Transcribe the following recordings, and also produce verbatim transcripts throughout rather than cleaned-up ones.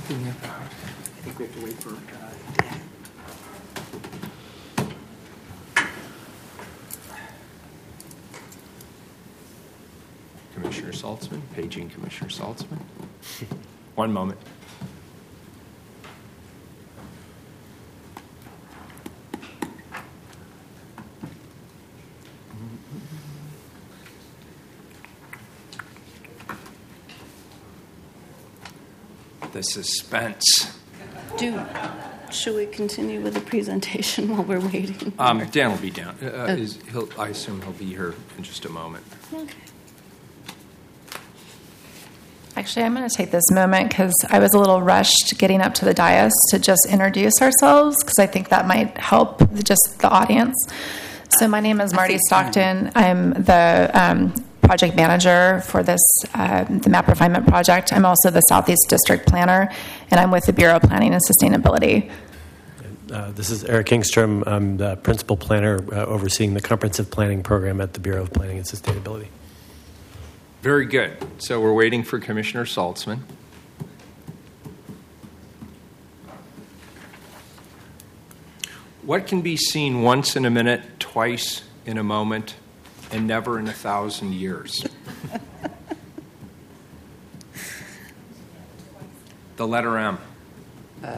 thinking about. I think we have to wait for uh, Dan. Commissioner Saltzman, paging Commissioner Saltzman. One moment. The suspense. Do, should we continue with the presentation while we're waiting? Um, Dan will be down. Uh, Okay. is, he'll, I assume he'll be here in just a moment. Okay. Actually, I'm going to take this moment because I was a little rushed getting up to the dais to just introduce ourselves because I think that might help the, just the audience. So my name is Marty Stockton. I'm the um, project manager for this, uh, the map refinement project. I'm also the Southeast District Planner, and I'm with the Bureau of Planning and Sustainability. Uh, this is Eric Kingstrom. I'm the principal planner uh, overseeing the comprehensive planning program at the Bureau of Planning and Sustainability. Very good. So we're waiting for Commissioner Saltzman. What can be seen once in a minute, twice in a moment, and never in a thousand years? The letter M. Uh,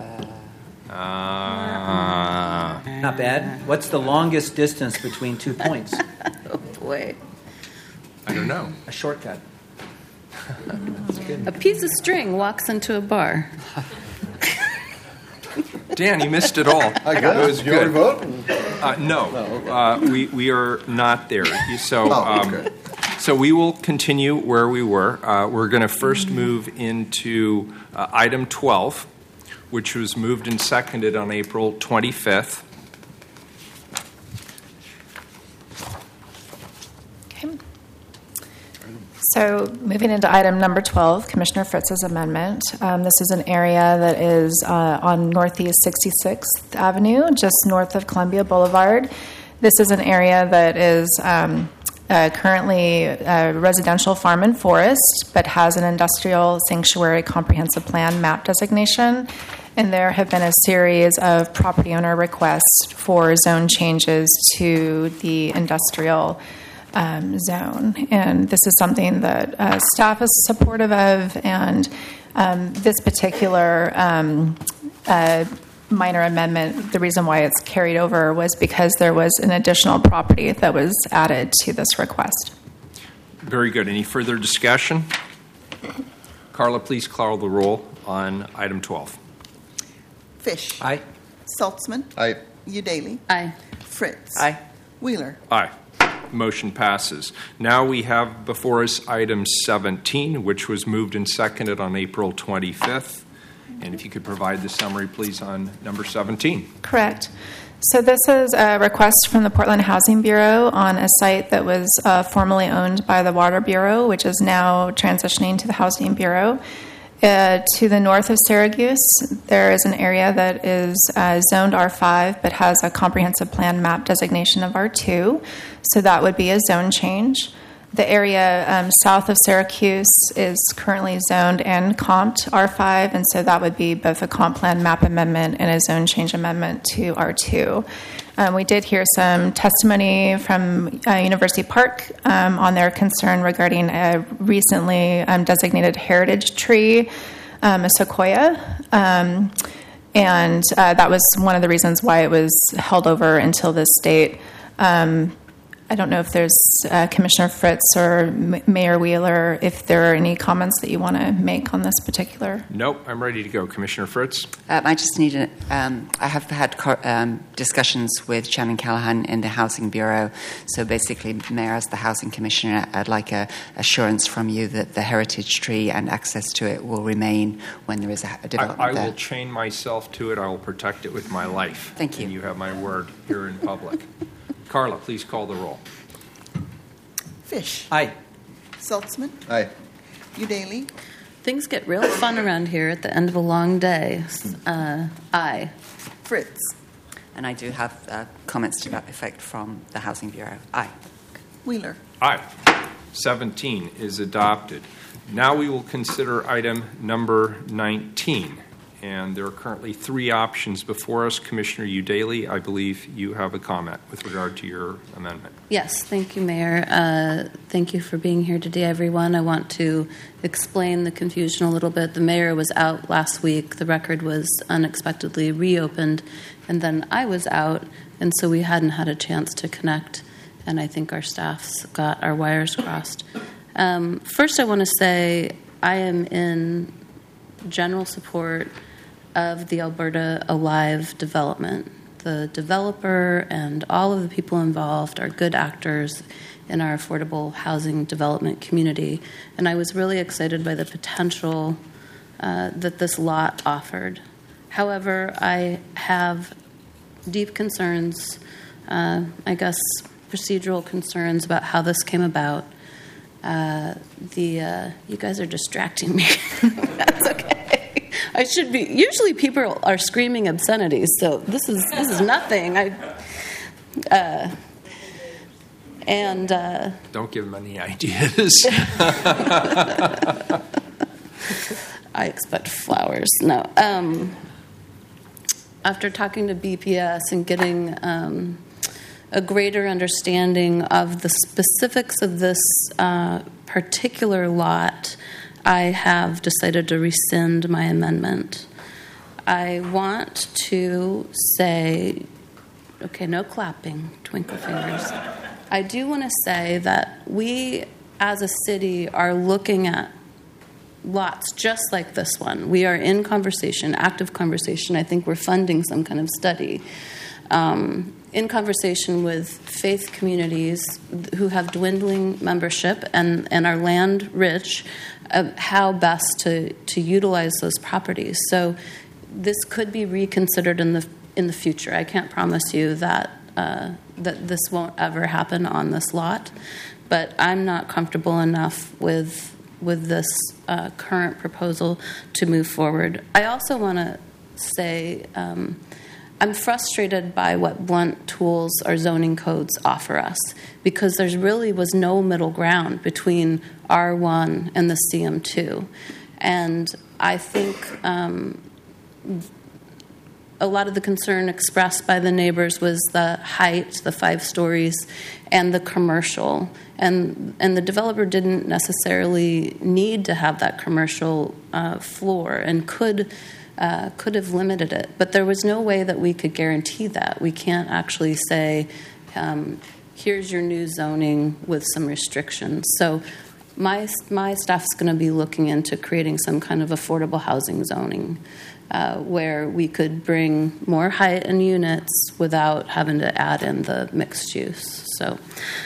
uh, Not bad. What's the longest distance between two points? Oh, boy. I don't know. A shortcut. A piece of string walks into a bar. Dan, you missed it all. I got It was it. You want good. to vote? Uh, no, Oh, okay. uh, we we are not there. So, Oh, um, okay. so we will continue where we were. Uh, we're going to first move into uh, item twelve, which was moved and seconded on April twenty-fifth. Okay. So moving into item number twelve, Commissioner Fritz's amendment. Um, this is an area that is uh, on Northeast sixty-sixth Avenue, just north of Columbia Boulevard. This is an area that is um, uh, currently a residential farm and forest, but has an industrial sanctuary comprehensive plan map designation. And there have been a series of property owner requests for zone changes to the industrial Um, zone, and this is something that uh, staff is supportive of, and um, this particular um, uh, minor amendment, the reason why it's carried over was because there was an additional property that was added to this request. Very good. Any further discussion? Carla, please call the roll on item twelve. Fish. Aye. Saltzman. Aye. Udaly. Aye. Fritz. Aye. Wheeler. Aye. Motion passes. Now we have before us item seventeen, which was moved and seconded on April twenty-fifth. And if you could provide the summary, please, on number seventeen. Correct. So this is a request from the Portland Housing Bureau on a site that was uh, formerly owned by the Water Bureau, which is now transitioning to the Housing Bureau. Uh, to the north of Syracuse, there is an area that is uh, zoned R five but has a comprehensive plan map designation of R two, so that would be a zone change. The area um, south of Syracuse is currently zoned and comped R five, and so that would be both a comp plan map amendment and a zone change amendment to R two. Um, we did hear some testimony from uh, University Park um, on their concern regarding a recently um, designated heritage tree, um, a sequoia, um, and uh, that was one of the reasons why it was held over until this date. Um, I don't know if there's uh, Commissioner Fritz or M- Mayor Wheeler, if there are any comments that you want to make on this particular. Nope, I'm ready to go. Commissioner Fritz? Um, I just need a, um, I have had co- um, discussions with Shannon Callahan in the Housing Bureau. So basically, Mayor, as the Housing Commissioner, I'd like a assurance from you that the heritage tree and access to it will remain when there is a, a development I, I there. will chain myself to it. I will protect it with my life. Thank you. And you have my word here in public. Carla, please call the roll. Fish. Aye. Saltzman. Aye. Udaly. Things get real fun around here at the end of a long day. Uh, aye. Fritz. And I do have uh, comments to that effect from the Housing Bureau. Aye. Wheeler. Aye. seventeen is adopted. Now we will consider item number nineteen. and there are currently three options before us. Commissioner Udaly, I believe you have a comment with regard to your amendment. Yes, thank you, Mayor. Uh, thank you for being here today, everyone. I want to explain the confusion a little bit. The mayor was out last week. The record was unexpectedly reopened, and then I was out, and so we hadn't had a chance to connect, and I think our staff's got our wires crossed. Um, first, I want to say I am in general support of the Alberta Alive development. The developer and all of the people involved are good actors in our affordable housing development community, and I was really excited by the potential uh, that this lot offered. However, I have deep concerns, uh, I guess procedural concerns about how this came about. Uh, the uh, you guys are distracting me. That's okay. I should be. Usually, people are screaming obscenities, so this is this is nothing. I uh, and uh, don't give them any ideas. I expect flowers. No. Um, after talking to B P S and getting um, a greater understanding of the specifics of this uh, particular lot, I have decided to rescind my amendment. I want to say, okay, no clapping, twinkle fingers. I do want to say that we, as a city, are looking at lots just like this one. We are in conversation, active conversation. I think we're funding some kind of study. Um, in conversation with faith communities who have dwindling membership and, and are land rich, uh, how best to, to utilize those properties. So this could be reconsidered in the in the future. I can't promise you that uh, that this won't ever happen on this lot, but I'm not comfortable enough with with this uh, current proposal to move forward. I also want to say um, I'm frustrated by what blunt tools our zoning codes offer us, because there really was no middle ground between R one and the C M two. And I think um, a lot of the concern expressed by the neighbors was the height, the five stories, and the commercial. And and the developer didn't necessarily need to have that commercial uh, floor and could uh, could have limited it. But there was no way that we could guarantee that. We can't actually say, um, here's your new zoning with some restrictions. So my my staff's going to be looking into creating some kind of affordable housing zoning uh, where we could bring more height and units without having to add in the mixed use. So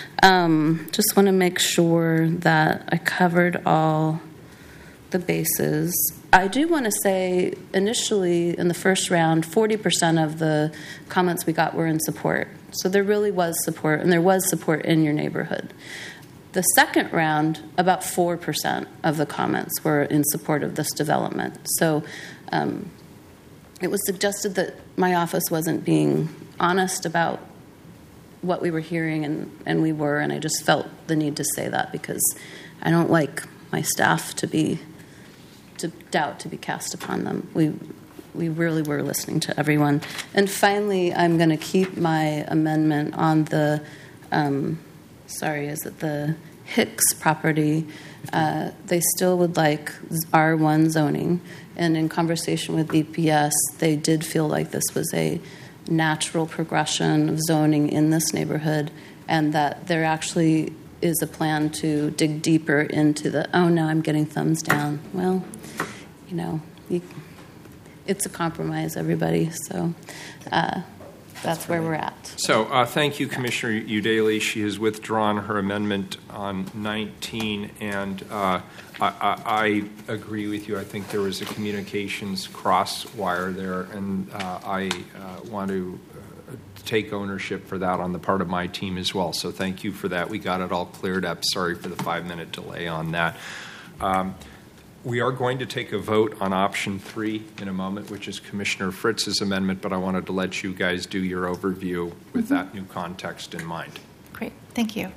um, just want to make sure that I covered all the bases. I do want to say initially in the first round, forty percent of the comments we got were in support. So there really was support, and there was support in your neighborhood. The second round, about four percent of the comments were in support of this development. So um, it was suggested that my office wasn't being honest about what we were hearing, and, and we were, and I just felt the need to say that because I don't like my staff to be, to doubt to be cast upon them. We we really were listening to everyone. And finally, I'm going to keep my amendment on the, um, sorry, is it the Hicks property? Uh, they still would like R one zoning. And in conversation with B P S, they did feel like this was a natural progression of zoning in this neighborhood, and that there actually is a plan to dig deeper into the, oh, no, I'm getting thumbs down. Well, you know, you, it's a compromise, everybody. So uh, that's where we're at. So uh, thank you, Commissioner Udaly. She has withdrawn her amendment on nineteen, and uh, I, I, I agree with you. I think there was a communications cross wire there, and uh, I uh, want to uh, take ownership for that on the part of my team as well. So thank you for that. We got it all cleared up. Sorry for the five-minute delay on that. Um, We are going to take a vote on option three in a moment, which is Commissioner Fritz's amendment, but I wanted to let you guys do your overview with mm-hmm. that new context in mind. Great, thank you.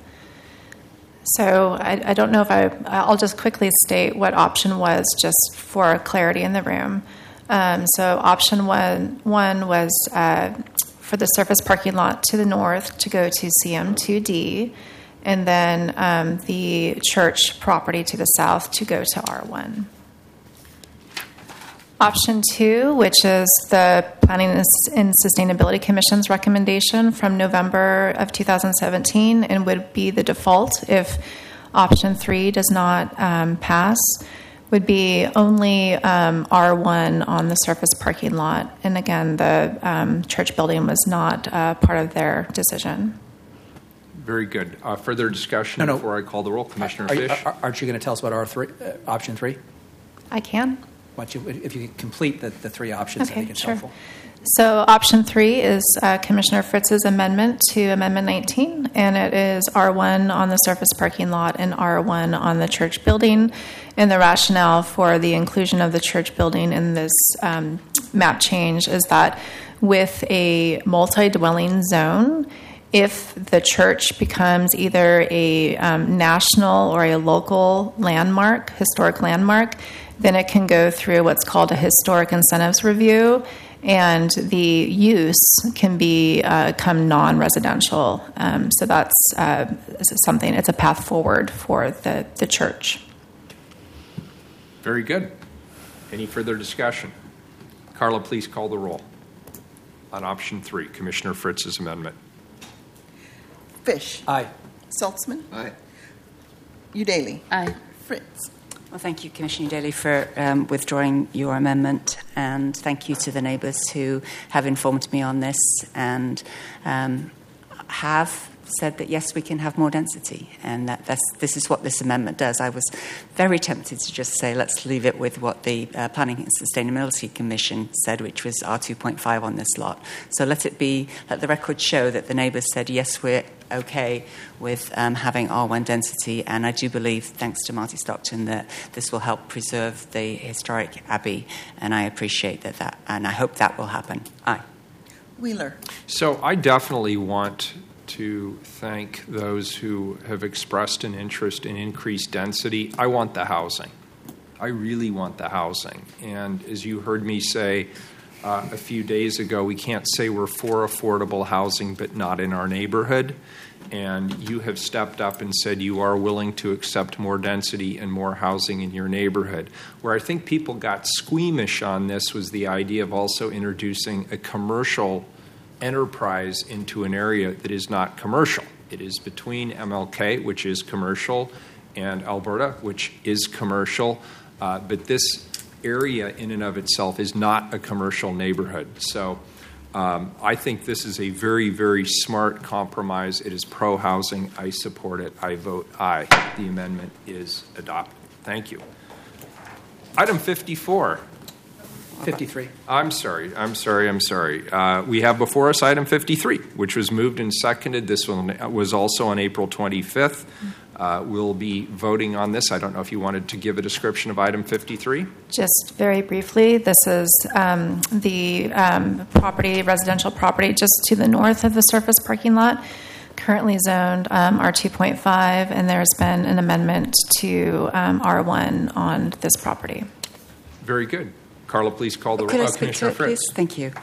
So I, I don't know if I, I'll just quickly state what option was just for clarity in the room. Um, so option one, one was uh, for the surface parking lot to the north to go to C M two D, and then um, the church property to the south to go to R one. Option two, which is the Planning and Sustainability Commission's recommendation from November of two thousand seventeen, and would be the default if option three does not um, pass, would be only um, R one on the surface parking lot. And again, the um, church building was not uh, part of their decision. Very good. Uh, further discussion No, no. before I call the roll. Commissioner Are you- Fish? are- Aren't you going to tell us about R three, uh, option three? I can. Why don't you, if you could complete the, the three options, I Okay, think it's sure. helpful. So option three is uh, Commissioner Fritz's amendment to Amendment nineteen, and it is R one on the surface parking lot and R one on the church building. And the rationale for the inclusion of the church building in this um, map change is that with a multi-dwelling zone, if the church becomes either a um, national or a local landmark, historic landmark, then it can go through what's called a historic incentives review, and the use can be uh, become non-residential. Um, so that's uh, something, it's a path forward for the, the church. Very good. Any further discussion? Carla, please call the roll on option three, Commissioner Fritz's amendment. Fish. Aye. Saltzman. Aye. Udaley. Aye. Fritz. Well, thank you, Commissioner Daly, for um, withdrawing your amendment, and thank you to the neighbours who have informed me on this and um, have said that, yes, we can have more density, and that that's, this is what this amendment does. I was very tempted to just say, let's leave it with what the uh, Planning and Sustainability Commission said, which was R two point five on this lot. So let it be, let the record show that the neighbours said, yes, we're okay with um, having R one density, and I do believe, thanks to Marty Stockton, that this will help preserve the historic Abbey, and I appreciate that, that and I hope that will happen. Aye. Wheeler. So I definitely want to thank those who have expressed an interest in increased density. I want the housing. I really want the housing. And as you heard me say uh, a few days ago, we can't say we're for affordable housing, but not in our neighborhood. And you have stepped up and said you are willing to accept more density and more housing in your neighborhood. Where I think people got squeamish on this was the idea of also introducing a commercial enterprise into an area that is not commercial. It is between M L K, which is commercial, and Alberta, which is commercial. Uh, but this area in and of itself is not a commercial neighborhood. So um, I think this is a very, very smart compromise. It is pro-housing. I support it. I vote aye. The amendment is adopted. Thank you. Item fifty-four. fifty-three. I'm sorry, I'm sorry, I'm sorry. Uh, we have before us item fifty-three, which was moved and seconded. This one was also on April twenty-fifth. Uh, we'll be voting on this. I don't know if you wanted to give a description of item fifty-three. Just very briefly, this is um, the um, property, residential property just to the north of the surface parking lot, currently zoned um, R two point five, and there's been an amendment to um, R one on this property. Very good. Carla, please call the Could roll. I Uh, speak to Commissioner it, Fritz. please? Thank you.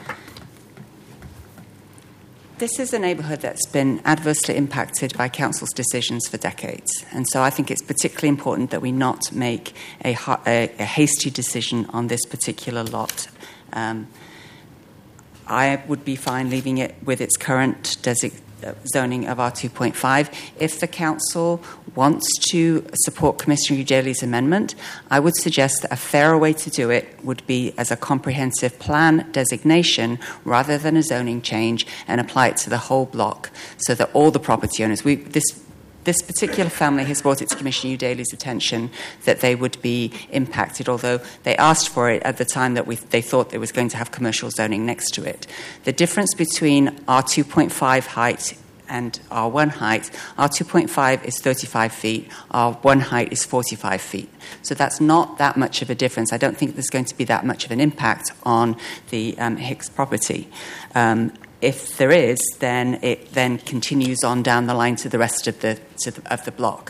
This is a neighbourhood that's been adversely impacted by council's decisions for decades. And so I think it's particularly important that we not make a, a, a hasty decision on this particular lot. Um, I would be fine leaving it with its current design, zoning of R two point five. If the council wants to support Commissioner Udaley's amendment, I would suggest that a fairer way to do it would be as a comprehensive plan designation rather than a zoning change, and apply it to the whole block so that all the property owners, we, this This particular family has brought it to Commissioner Udaley's attention that they would be impacted, although they asked for it at the time that we, they thought they was going to have commercial zoning next to it. The difference between R two point five height and R one height, R two point five is thirty-five feet, R one height is forty-five feet. So that's not that much of a difference. I don't think there's going to be that much of an impact on the um, Hicks property. Um, If there is, then it then continues on down the line to the rest of the, to the of the block.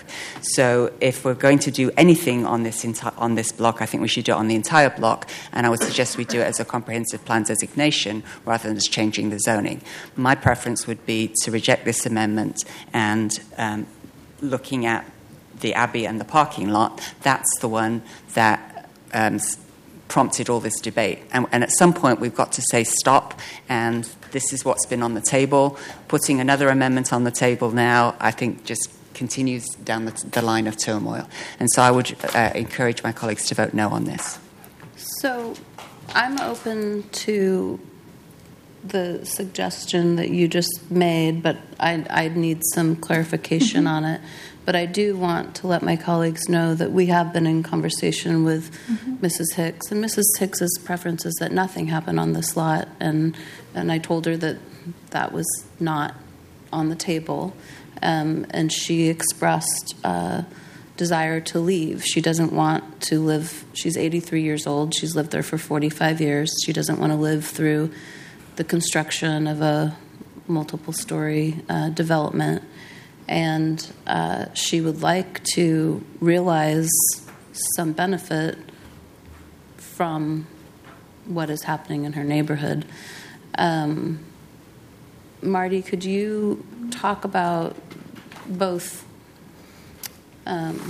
So if we're going to do anything on this enti- on this block, I think we should do it on the entire block, and I would suggest we do it as a comprehensive plan designation rather than just changing the zoning. My preference would be to reject this amendment and um, looking at the Abbey and the parking lot, that's the one that um, prompted all this debate. And, and at some point, we've got to say stop, and this is what's been on the table. Putting another amendment on the table now, I think, just continues down the, the line of turmoil. And so I would uh, encourage my colleagues to vote no on this. So I'm open to the suggestion that you just made, but I, I need some clarification mm-hmm. on it. But I do want to let my colleagues know that we have been in conversation with mm-hmm. Missus Hicks, and Missus Hicks's preference is that nothing happen on this lot, and and I told her that that was not on the table, um, and she expressed a desire to leave. She doesn't want to live. She's eighty-three years old. She's lived there for forty-five years. She doesn't want to live through the construction of a multiple-story uh, development. And uh, she would like to realize some benefit from what is happening in her neighborhood. Um, Marty, could you talk about both, um,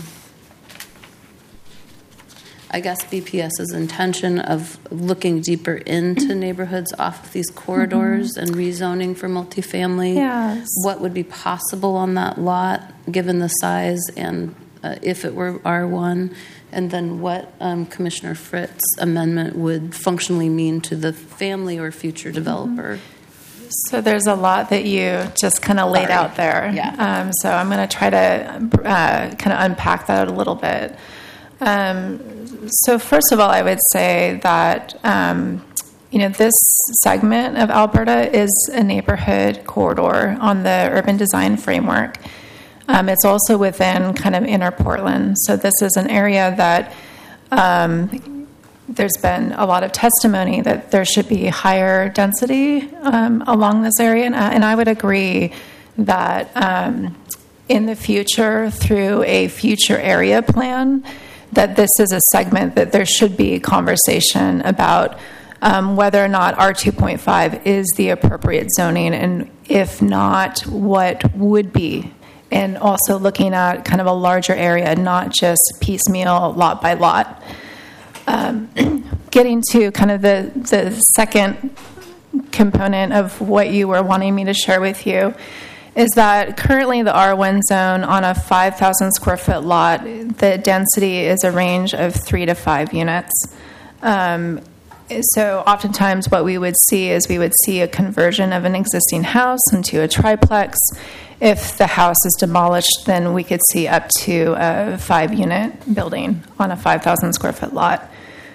I guess, BPS's intention of looking deeper into neighborhoods off of these corridors mm-hmm. and rezoning for multifamily? Yes. What would be possible on that lot, given the size, and uh, if it were R one? And then what um, Commissioner Fritz's amendment would functionally mean to the family or future developer? Mm-hmm. So there's a lot that you just kind of laid Sorry. out there. Yeah. Um, so I'm going to try to uh, kind of unpack that a little bit. Um, so first of all, I would say that, um, you know, this segment of Alberta is a neighborhood corridor on the urban design framework. Um, it's also within kind of inner Portland. So this is an area that um, there's been a lot of testimony that there should be higher density um, along this area. And, and I would agree that um, in the future, through a future area plan, that this is a segment that there should be conversation about um, whether or not R two point five is the appropriate zoning, and if not, what would be. And also looking at kind of a larger area, not just piecemeal, lot by lot. Um, getting to kind of the, the second component of what you were wanting me to share with you is that currently the R one zone on a five thousand square foot lot, the density is a range of three to five units. Um, so oftentimes what we would see is we would see a conversion of an existing house into a triplex. If the house is demolished, then we could see up to a five unit building on a five thousand square foot lot.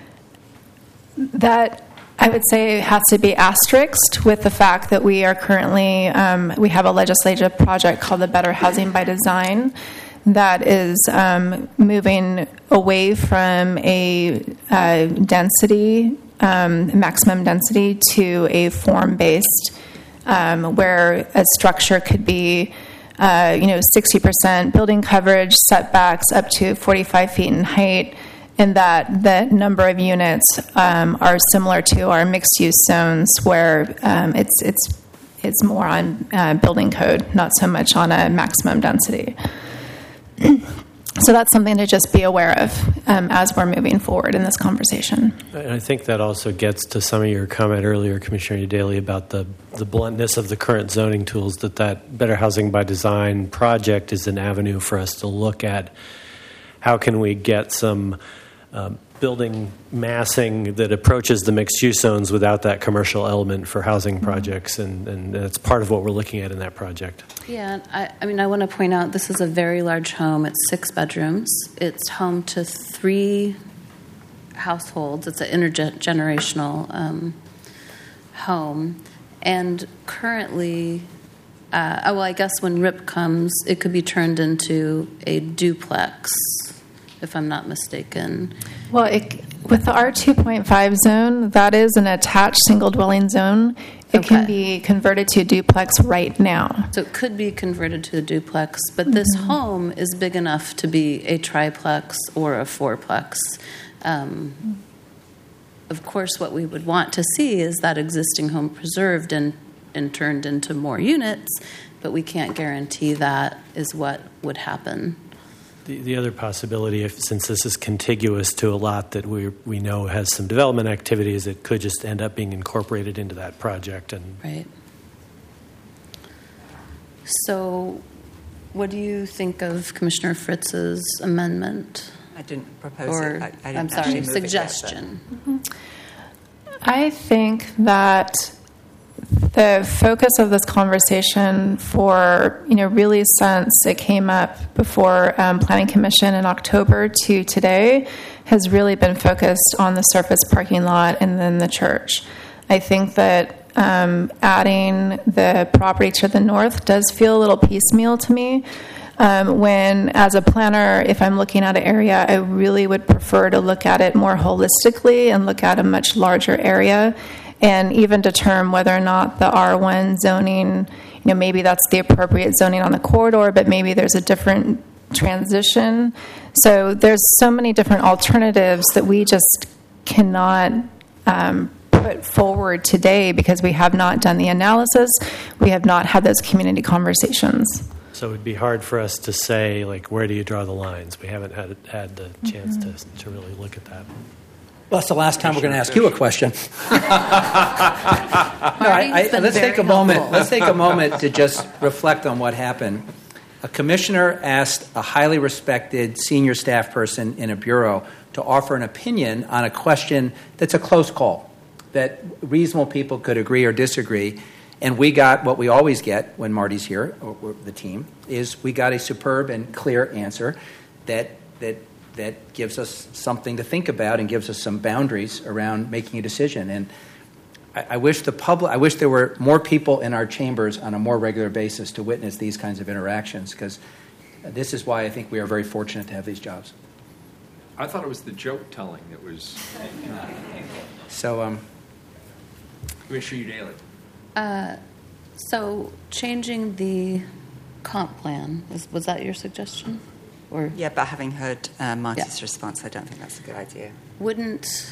That, I would say, has to be asterisked with the fact that we are currently, um, we have a legislative project called the Better Housing by Design that is um, moving away from a uh, density, um, maximum density, to a form-based, um, where a structure could be, uh, you know, sixty percent building coverage, setbacks up to forty-five feet in height, and that the number of units um, are similar to our mixed-use zones, where um, it's it's it's more on uh, building code, not so much on a maximum density. So that's something to just be aware of um, as we're moving forward in this conversation. And I think that also gets to some of your comment earlier, Commissioner Daly, about the, the bluntness of the current zoning tools, that that Better Housing by Design project is an avenue for us to look at how can we get some uh, building massing that approaches the mixed-use zones without that commercial element for housing projects, and, and that's part of what we're looking at in that project. Yeah, I, I mean, I want to point out this is a very large home. It's six bedrooms. It's home to three households. It's an intergenerational um, home. And currently, uh, oh, well, I guess when R I P comes, it could be turned into a duplex, if I'm not mistaken. Well, it, with the R two point five zone, that is an attached single-dwelling zone. It can Okay. be converted to a duplex right now. So it could be converted to a duplex, but this home is big enough to be a triplex or a fourplex. Um, of course, what we would want to see is that existing home preserved and, and turned into more units, but we can't guarantee that is what would happen. The, the other possibility, if, since this is contiguous to a lot that we we know has some development activity, is it could just end up being incorporated into that project. And Right. So, what do you think of Commissioner Fritz's amendment? I didn't propose Or, it. I, I didn't I'm sorry, actually move it yet, but- suggestion. I think that the focus of this conversation for, you know, really since it came up before um, Planning Commission in October to today has really been focused on the surface parking lot and then the church. I think that um, adding the property to the north does feel a little piecemeal to me. Um, when, as a planner, if I'm looking at an area, I really would prefer to look at it more holistically and look at a much larger area and even determine whether or not the R one zoning, you know, maybe that's the appropriate zoning on the corridor, but maybe there's a different transition. So there's so many different alternatives that we just cannot um, put forward today because we have not done the analysis. We have not had those community conversations. so it would be hard for us to say, like, where do you draw the lines? We haven't had had the chance to, to really look at that. Well, that's the last time we're going to ask you a question. no, I, Marty's I, been let's take a very moment. helpful. Let's take a moment to just reflect on what happened. A commissioner asked a highly respected senior staff person in a bureau to offer an opinion on a question that's a close call, that reasonable people could agree or disagree. And we got what we always get when Marty's here, or, or the team, is we got a superb and clear answer that that that gives us something to think about and gives us some boundaries around making a decision. And I, I wish the public, I wish there were more people in our chambers on a more regular basis to witness these kinds of interactions, because this is why I think we are very fortunate to have these jobs. I thought it was the joke telling that was. So, um, Commissioner Daly. Uh, so changing the comp plan, was, was that your suggestion? Or Yeah, but having heard uh, Marty's Yeah. response, I don't think that's a good idea. wouldn't,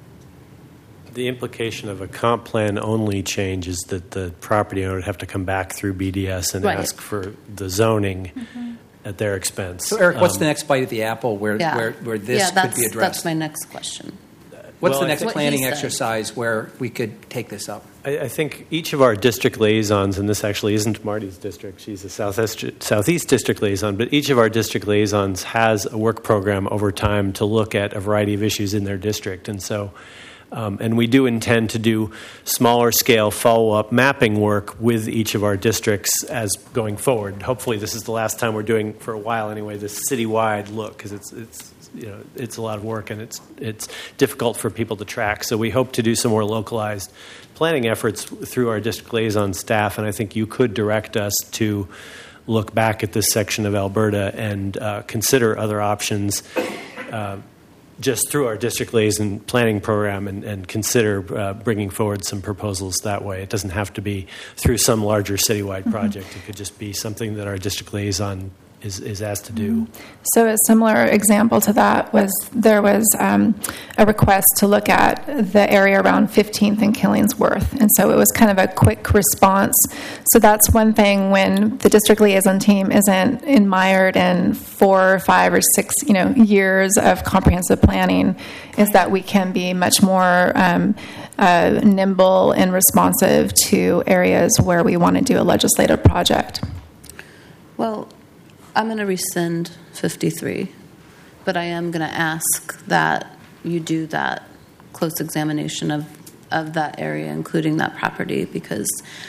The implication of a comp plan only change is that the property owner would have to come back through B D S and Right. ask for the zoning at their expense. so Eric, what's Um, the next bite of the apple where yeah. where, where this yeah, could that's, be that's addressed? my next question. What's Well, the I next think- What he planning said. exercise where we could take this up? I, I think each of our district liaisons, and this actually isn't Marty's district, she's a Southeast, Southeast district liaison, but each of our district liaisons has a work program over time to look at a variety of issues in their district. And so, um, and we do intend to do smaller scale follow-up mapping work with each of our districts as going forward. Hopefully this is the last time we're doing, for a while anyway, this citywide look, because it's, it's you know, it's a lot of work and it's it's difficult for people to track. So we hope to do some more localized planning efforts through our district liaison staff, and I think you could direct us to look back at this section of Alberta and uh, consider other options uh, just through our district liaison planning program and, and consider uh, bringing forward some proposals that way. It doesn't have to be through some larger citywide project. It could just be something that our district liaison is, is asked to do. So a similar example to that was there was um, a request to look at the area around fifteenth and Killingsworth. And so it was kind of a quick response. So that's one thing when the district liaison team isn't admired in four, five, or six you know, years of comprehensive planning, is that we can be much more um, uh, nimble and responsive to areas where we want to do a legislative project. Well, I'm going to rescind fifty-three, but I am going to ask that you do that close examination of, of that area, including that property, because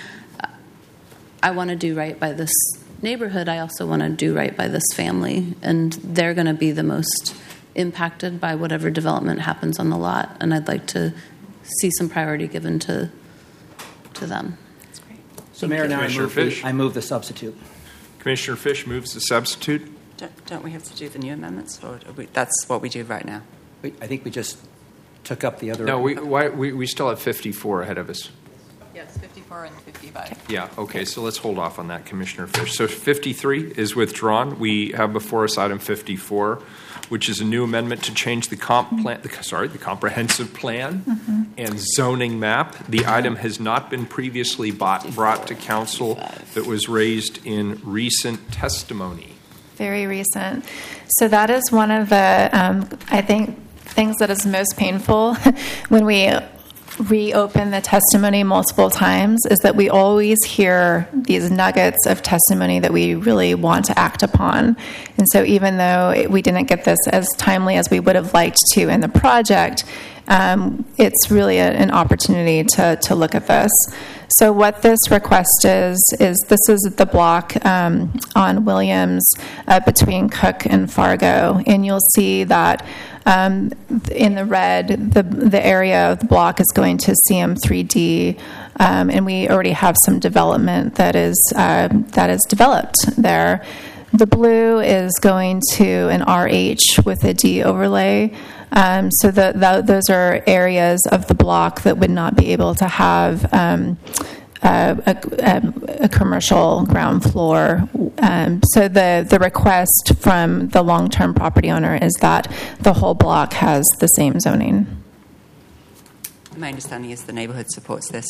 I want to do right by this neighborhood. I also want to do right by this family, and they're going to be the most impacted by whatever development happens on the lot, and I'd like to see some priority given to to them. So, Mayor, now I Commissioner move, the, Fish. I move the substitute. Commissioner Fish moves the substitute. Don't, don't we have to do the new amendments, or are we, that's what we do right now? We, I think we just took up the other. No, we, why, we we still have fifty-four ahead of us. Yes, fifty-four. fifty-four and fifty-five. Yeah, okay, so let's hold off on that, Commissioner Fish. So fifty-three is withdrawn. We have before us item fifty-four, which is a new amendment to change the comp plan, the, sorry, the comprehensive plan Mm-hmm. and zoning map. The item has not been previously bought, brought to council, but was raised in recent testimony. Very recent. So that is one of the, um, I think, things that is most painful when we reopen the testimony multiple times is that we always hear these nuggets of testimony that we really want to act upon. And so even though it, we didn't get this as timely as we would have liked to in the project, um, it's really a, an opportunity to, to look at this. So what this request is, is this is the block um, on Williams uh, between Cook and Fargo. And you'll see that um, in the red, the, the area of the block is going to C M three D. Um, and we already have some development that is, uh, that is developed there. The blue is going to an R H with a D overlay. Um, so the, the, those are areas of the block that would not be able to have um, uh, a, a, a commercial ground floor. Um, so the, the request from the long-term property owner is that the whole block has the same zoning. My understanding is the neighborhood supports this.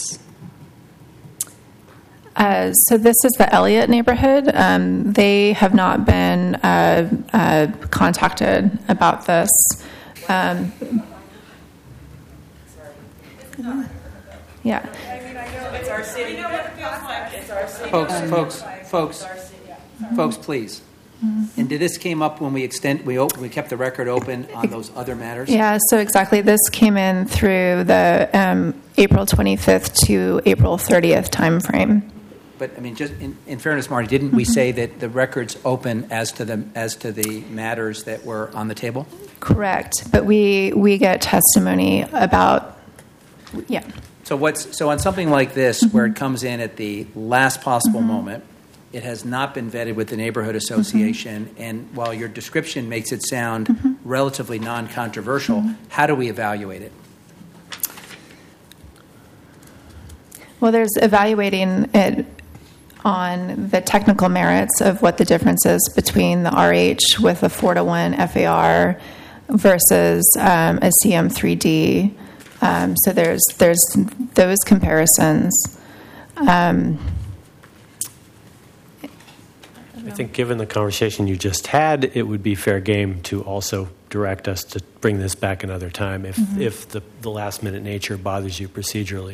Uh, so this is the Elliott neighborhood. Um, they have not been uh, uh, contacted about this. Um, yeah. Folks, folks, folks, folks, please. And did this came up when we extend we op- we kept the record open on those other matters? Yeah. So exactly, this came in through the um, April twenty-fifth to April thirtieth timeframe. But I mean, just in, in fairness, Marty, didn't we say that the record's open as to the as to the matters that were on the table? Correct, but we we get testimony about yeah. So what's so on something like this, where it comes in at the last possible moment, it has not been vetted with the neighborhood association, mm-hmm. and while your description makes it sound mm-hmm. relatively non-controversial, mm-hmm. how do we evaluate it? Well, there's evaluating it on the technical merits of what the difference is between the R H with a four to one F A R versus um, a C M three D. Um, so there's there's those comparisons. Um, I think given the conversation you just had, it would be fair game to also direct us to bring this back another time if, mm-hmm. if the, the last-minute nature bothers you procedurally.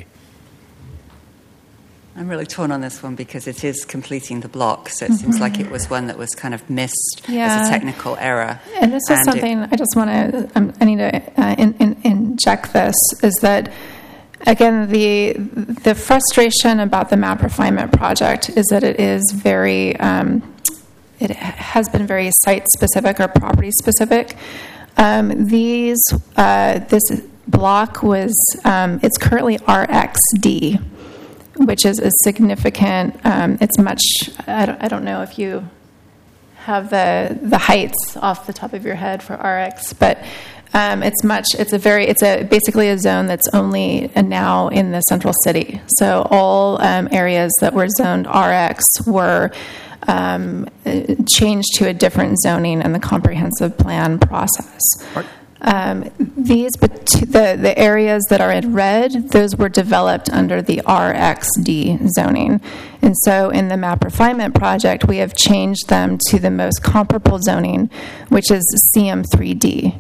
I'm really torn on this one because it is completing the block, so it mm-hmm. seems like it was one that was kind of missed yeah. as a technical error. And this is and something it, I just want to, um, I need to uh, in, in, inject this, is that, again, the the frustration about the map refinement project is that it is very, um, it has been very site-specific or property-specific. Um, these, uh, this block was, um, it's currently R X D, which is a significant, um, it's much, I don't, I don't know if you have the the heights off the top of your head for R X, but um, it's much, it's a very, it's a basically a zone that's only now in the central city. So all um, areas that were zoned R X were um, changed to a different zoning in the comprehensive plan process. Um, these, the, the areas that are in red, those were developed under the R X D zoning. And so in the map refinement project, we have changed them to the most comparable zoning, which is C M three D.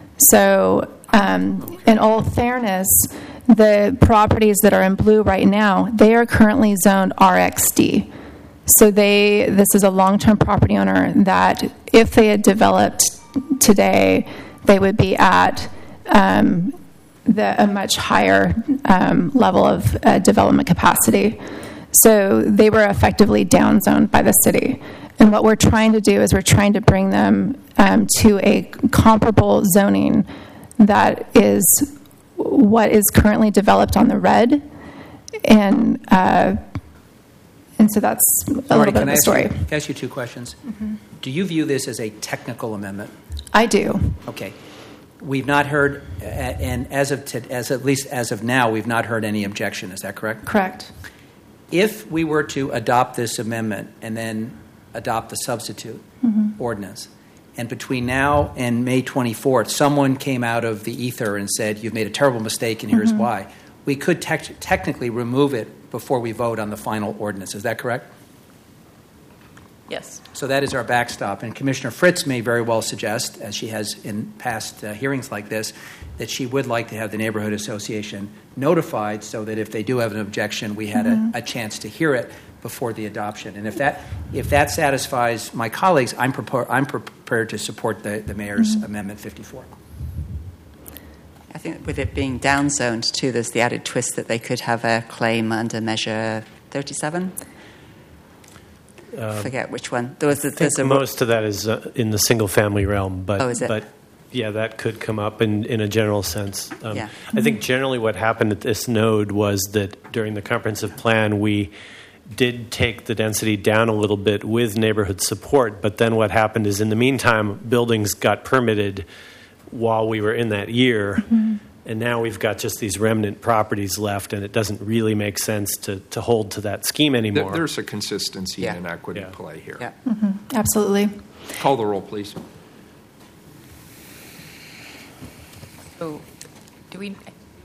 So um, in all fairness, the properties that are in blue right now, they are currently zoned R X D. So they, this is a long-term property owner that if they had developed today, they would be at um, the, a much higher um, level of uh, development capacity. So they were effectively downzoned by the city. And what we're trying to do is we're trying to bring them um, to a comparable zoning that is what is currently developed on the red. And uh, and so that's a Marty, little bit of can I the story. Ask you, can I ask you two questions? Mm-hmm. Do you view this as a technical amendment? I do. Okay. We've not heard, uh, and as of to, as at least as of now, we've not heard any objection. Is that correct? Correct. If we were to adopt this amendment and then adopt the substitute Mm-hmm. ordinance, and between now and May twenty-fourth, someone came out of the ether and said, you've made a terrible mistake and here's Mm-hmm. why, we could tec- technically remove it before we vote on the final ordinance. Is that correct? Yes. So that is our backstop. And Commissioner Fritz may very well suggest, as she has in past uh, hearings like this, that she would like to have the neighborhood association notified so that if they do have an objection, we had Mm-hmm. a, a chance to hear it before the adoption. And if that if that satisfies my colleagues, I'm, prepo- I'm prepared to support the, the mayor's Mm-hmm. Amendment fifty-four. I think with it being downzoned too, there's the added twist that they could have a claim under Measure thirty-seven. Uh, Forget which one. There was a, I think there's a most of that is uh, in the single-family realm, but Oh, is it? but yeah, that could come up in, in a general sense. Um, Yeah. I think generally what happened at this node was that during the comprehensive plan, we did take the density down a little bit with neighborhood support, but then what happened is in the meantime, buildings got permitted while we were in that year. Mm-hmm. And now we've got just these remnant properties left, and it doesn't really make sense to, to hold to that scheme There- anymore. There's a consistency Yeah. and an equity Yeah. play here. yeah. Absolutely. Call the roll, please. So, do we,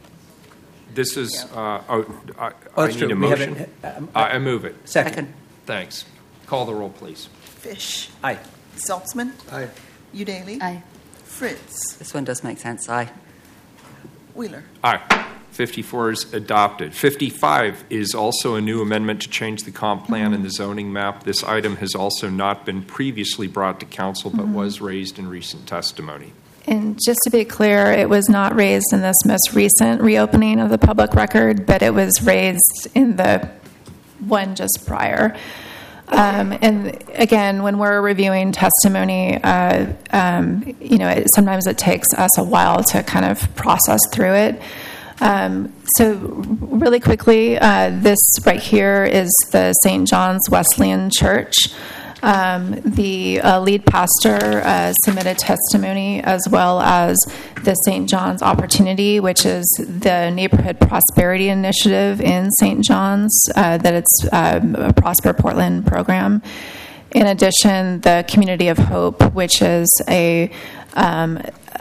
This is, uh, oh, I Oh, I that's need true. a We motion. haven't- um, I I move it. Second. Second. Thanks. Call the roll, please. Fish. Aye. Saltzman. Aye. Udaly. Aye. Fritz. This one does make sense. Aye. Wheeler. Aye. fifty-four is adopted. fifty-five is also a new amendment to change the comp plan and the zoning map. This item has also not been previously brought to council, but was raised in recent testimony. And just to be clear, it was not raised in this most recent reopening of the public record, but it was raised in the one just prior. Um, and again, when we're reviewing testimony, uh, um, you know, it, sometimes it takes us a while to kind of process through it. Um, so, really quickly, uh, this right here is the Saint John's Wesleyan Church. Um, the uh, lead pastor uh, submitted testimony, as well as the Saint John's Opportunity, which is the neighborhood prosperity initiative in Saint John's, uh, that it's um, a Prosper Portland program. In addition, the Community of Hope, which is a um,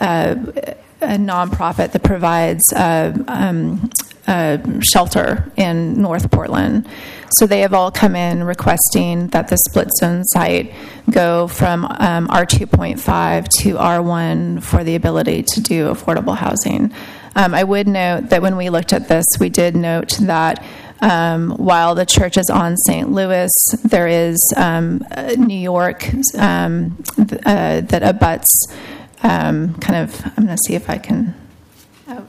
a, a nonprofit that provides uh, um, uh, shelter in North Portland. So they have all come in requesting that the split zone site go from um, R two point five to R one for the ability to do affordable housing. Um, I would note that when we looked at this, we did note that um, while the church is on Saint Louis, there is um, uh, New York um, th- uh, that abuts um, kind of, I'm going to see if I can, oh,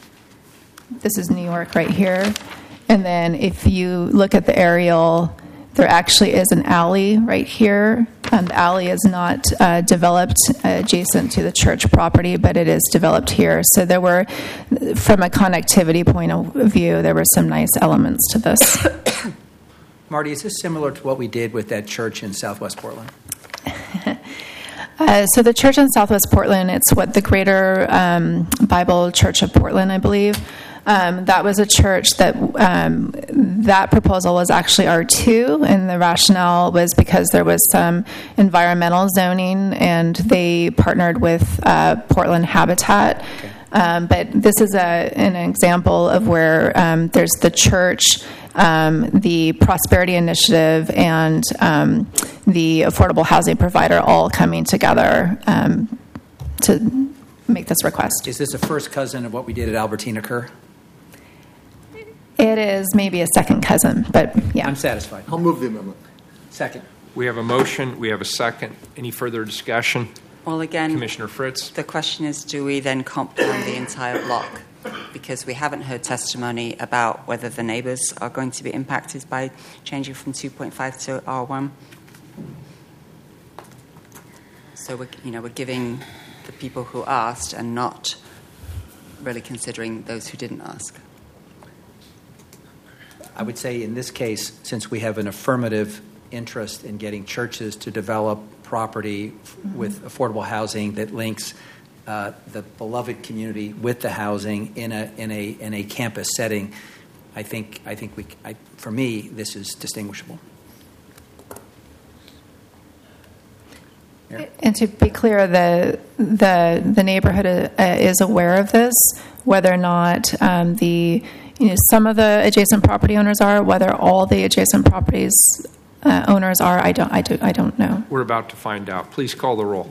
this is New York right here. And then if you look at the aerial, there actually is an alley right here. And the alley is not uh, developed adjacent to the church property, but it is developed here. So there were, from a connectivity point of view, there were some nice elements to this. Marty, is this similar to what we did with that church in Southwest Portland? Uh, so the church in Southwest Portland, it's what the Greater um, Bible Church of Portland, I believe. Um, that was a church that um, that proposal was actually R two, and the rationale was because there was some environmental zoning, and they partnered with uh, Portland Habitat. Okay. Um, but this is a, an example of where um, there's the church, um, the Prosperity Initiative, and um, the affordable housing provider all coming together um, to make this request. Is this a first cousin of what we did at Albertina Kerr? It is maybe a second cousin, but yeah. I'm satisfied. I'll move the amendment. Second. We have a motion. We have a second. Any further discussion? Well, again, Commissioner Fritz? the question is, do we then comp plan the entire block? Because we haven't heard testimony about whether the neighbours are going to be impacted by changing from two point five to R one. So we're, you know, we're giving the people who asked and not really considering those who didn't ask. I would say in this case, since we have an affirmative interest in getting churches to develop property mm-hmm. with affordable housing that links uh, the beloved community with the housing in a in a in a campus setting, I think, I think we, I, for me, this is distinguishable. Mayor? And to be clear, the the the neighborhood uh, is aware of this. Whether or not um, the you know some of the adjacent property owners are, whether all the adjacent properties uh, owners are, I don't I do I don't know. We're about to find out. Please call the roll.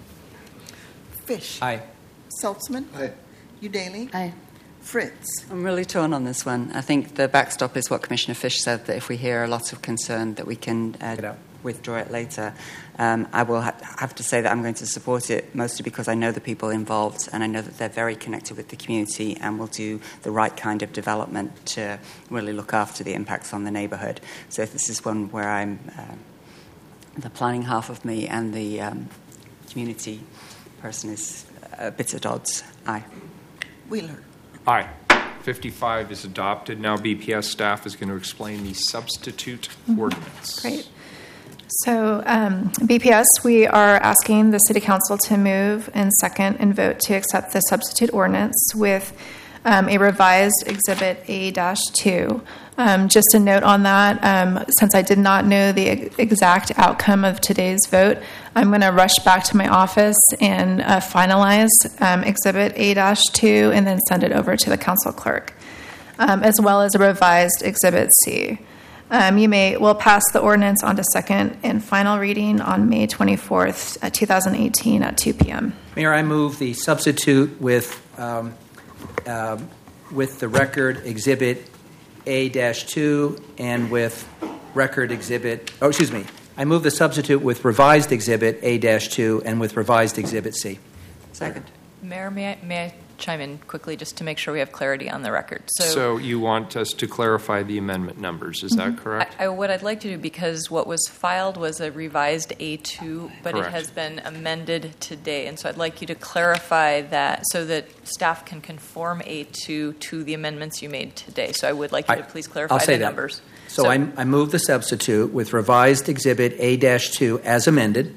Fish. Aye. Saltzman. Aye. Udaley. Aye. Fritz. I'm really torn on this one. I think the backstop is what Commissioner Fish said, that if we hear a lot of concern, that we can uh, Get out. withdraw it later. Um, I will ha- have to say that I'm going to support it, mostly because I know the people involved and I know that they're very connected with the community and will do the right kind of development to really look after the impacts on the neighbourhood. So if this is one where I'm uh, the planning half of me and the um, community person is a bit at odds, aye. Wheeler. Aye. fifty-five is adopted. Now B P S staff is going to explain the substitute ordinance. Great. So, um, B P S, we are asking the City Council to move and second and vote to accept the substitute ordinance with um, a revised Exhibit A two. Um, just a note on that, um, since I did not know the ex- exact outcome of today's vote, I'm going to rush back to my office and uh, finalize um, Exhibit A two and then send it over to the Council Clerk, um, as well as a revised Exhibit C. Um, you may will pass the ordinance on to second and final reading on May twenty-fourth, uh, twenty eighteen at two p.m. Mayor, I move the substitute with um, uh, with the record Exhibit A two and with record Exhibit. Oh, excuse me. I move the substitute with revised Exhibit A two and with revised Exhibit C. Second. Mayor, may I, may I chime in quickly just to make sure we have clarity on the record? So, So you want us to clarify the amendment numbers, is that correct? I, I, what I'd like to do, because what was filed was a revised A two, but Correct. it has been amended today. And so I'd like you to clarify that so that staff can conform A two to the amendments you made today. So I would like you to I- please clarify I'll say the that. numbers. So, I, I move the substitute with revised Exhibit A two as amended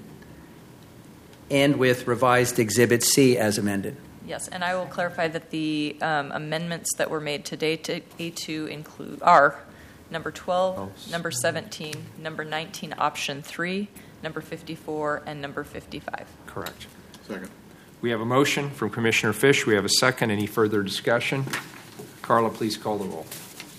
and with revised Exhibit C as amended. Yes, and I will clarify that the um, amendments that were made today to A two include are number twelve, Oh. number seventeen, number nineteen, option three, number fifty-four, and number fifty-five. Correct. Second. We have a motion from Commissioner Fish. We have a second. Any further discussion? Carla, please call the roll.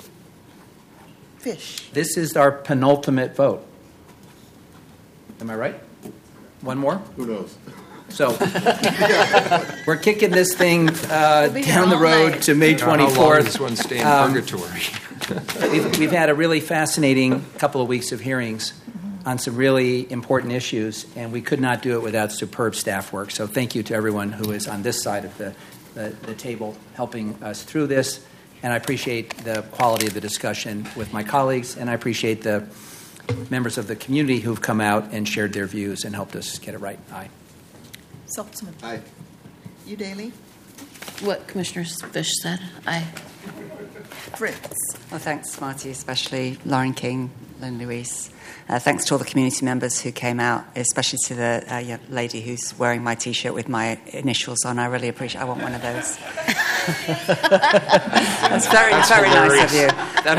Fish. This is our penultimate vote. Am I right? One more? Who knows? So we're kicking this thing uh, We'll be here down the all road night. to May Now, how long twenty-fourth. does one stay in Um, purgatory? We've, we've had a really fascinating couple of weeks of hearings on some really important issues, and we could not do it without superb staff work. So thank you to everyone who is on this side of the, the, the table helping us through this. And I appreciate the quality of the discussion with my colleagues, and I appreciate the members of the community who've come out and shared their views and helped us get it right. Aye. Saltzman. Aye. Udaley. What Commissioner Fish said. Aye. Fritz. Well, thanks, Marty, especially Lauren King, Lynn Louise. Uh, thanks to all the community members who came out, especially to the uh, yeah, lady who's wearing my T-shirt with my initials on. I really appreciate. I want one of those. That's very, That's very hilarious. nice of you. That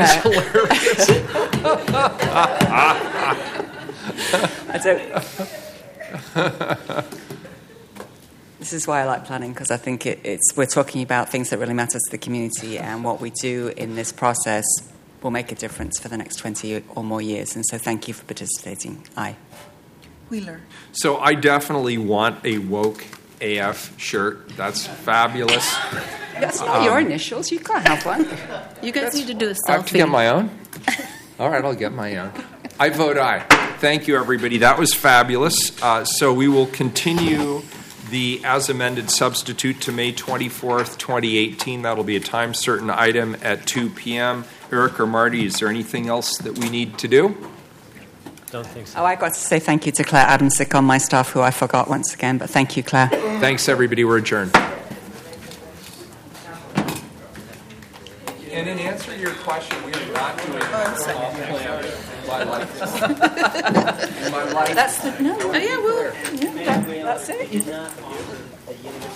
is Uh, hilarious. I don't. This is why I like planning, because I think it, it's we're talking about things that really matter to the community, and what we do in this process will make a difference for the next twenty or more years. And so thank you for participating. Aye. Wheeler. So I definitely want a woke A F shirt. That's fabulous. That's not your initials. You can't have one. You guys need to do a selfie. I have to get my own? All right, I'll get my own. I vote aye. Thank you, everybody. That was fabulous. Uh, so we will continue the as amended substitute to May twenty-fourth, twenty eighteen. That'll be a time certain item at two p.m. Eric or Marty, is there anything else that we need to do? Don't think so. Oh, I got to say thank you to Claire Adamsick on my staff, who I forgot once again. But thank you, Claire. Thanks, everybody. We're adjourned. And in answer to your question, we are not doing my life. My life. That's the no. Oh, yeah, we'll. Yeah, that, that's it.